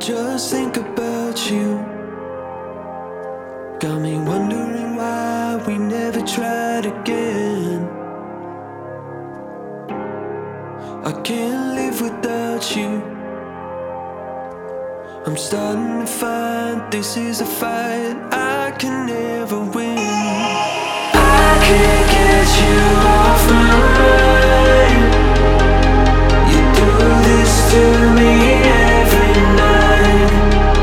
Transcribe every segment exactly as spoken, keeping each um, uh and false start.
just think about you. Got me wondering why we never tried again. I can't live without you. I'm starting to find this is a fight I can never win. I can't get you off my mind. You do this to me every night.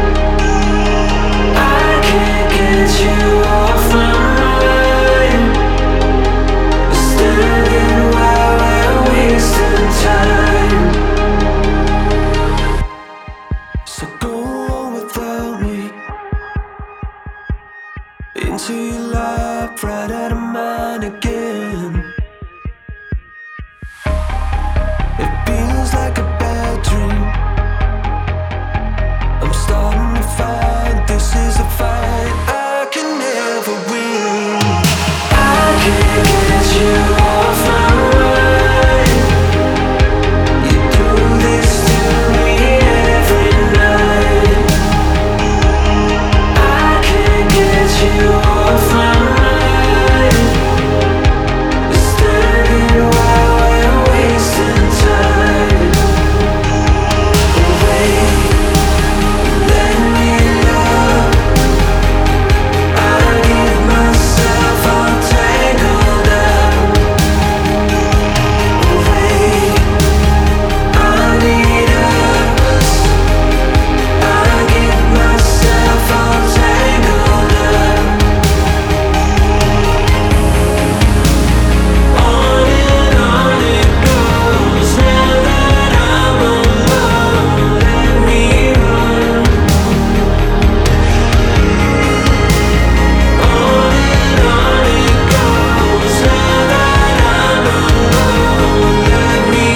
I can't get you off my mind. Standing while we're wasting time. So go on without me, into your life, right out of mine again. It feels like a bad dream. I'm starting to find this is a fight I can never win. I can't get you off my mind. You do this to me every night. I can't get you off my mind. Standing while we're wasting time. Wait, let me love. I get myself all tangled up. Wait, I need us. I get myself all tangled up. On and on it goes. Now that I'm alone, let me run. On and on it goes. Now that I'm alone, let me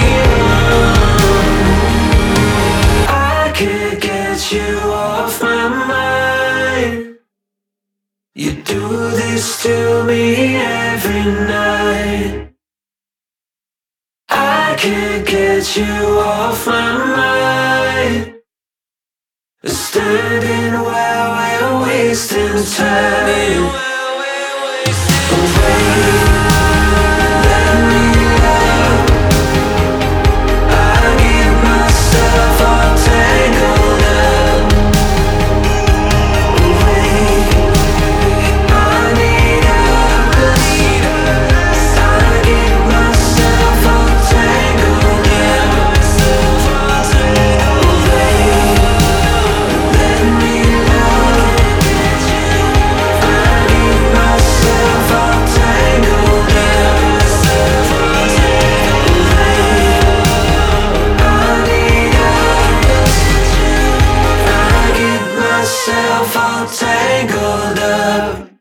run. I can't get you off my mind. You do this to me every night. I can't get you off my mind. Standing while we're wasting time. Wait, let me love. I get myself all tangled up. Wait, I need us. I get myself all tangled up. Wait, let me love. I get myself all tangled up. I need us. I get myself all tangled up.